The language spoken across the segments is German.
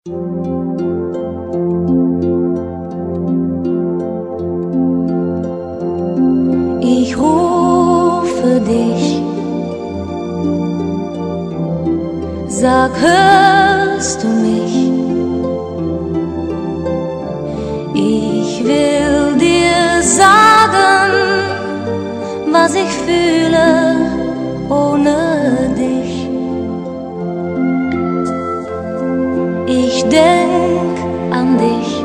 Ich rufe dich, sag, hörst du mich? Ich will dir sagen, was ich fühle ohne dich. Ich denk an dich,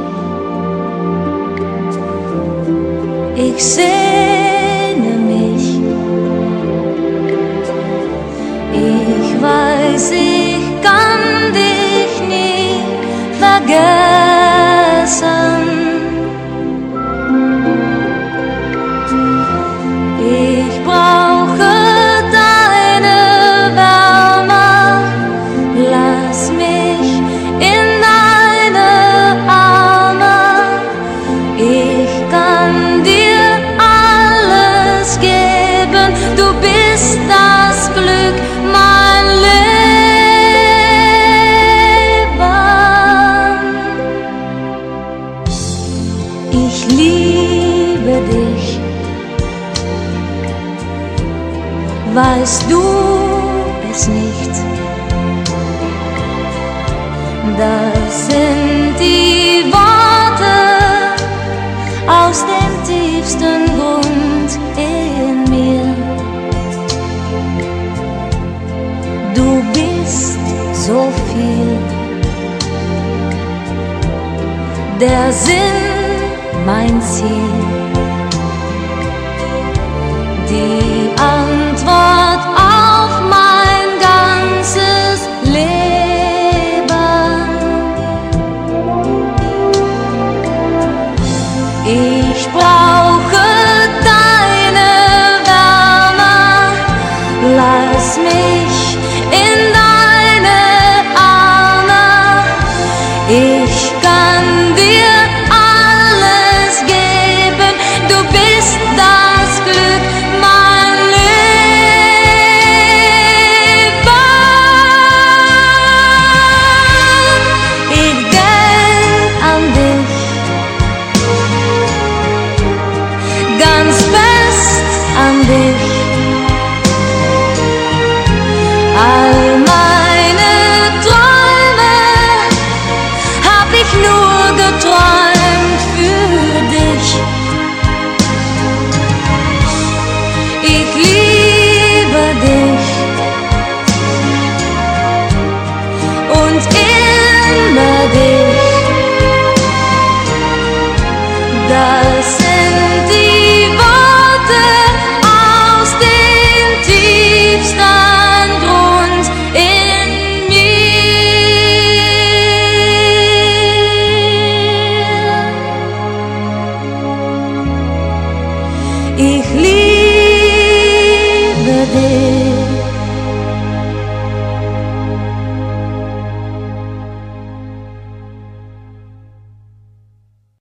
ich sehne mich. Ich weiß, ich kann dich nie vergessen. Ich brauche deine Wärme, lass mich in deine Arme. Ich kann dir alles geben, du bist das Glück, mein Leben. Ich liebe dich, weißt du es nicht? Das sind die Worte aus dem tiefsten Grund in mir. Du bist so viel, der Sinn, mein Ziel. Die